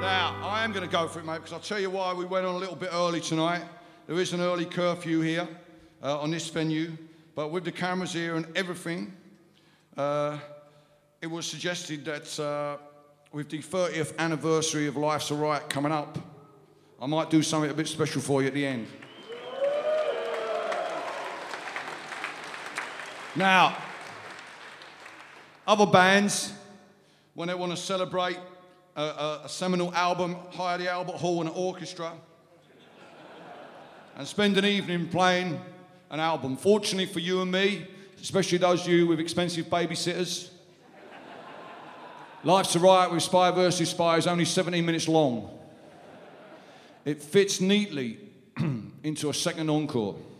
Now, I am going to go for it, mate, because I'll tell you why we went on a little bit early tonight. There is an early curfew here on this venue, but with the cameras here and everything, it was suggested that with the 30th anniversary of Life's a Riot coming up, I might do something a bit special for you at the end. Now, other bands, when they want to celebrate a seminal album, hire the Albert Hall and an orchestra and spend an evening playing an album. Fortunately for you and me, especially those of you with expensive babysitters, Life's a Riot with Spy vs. Spy is only 17 minutes long. It fits neatly into a second encore.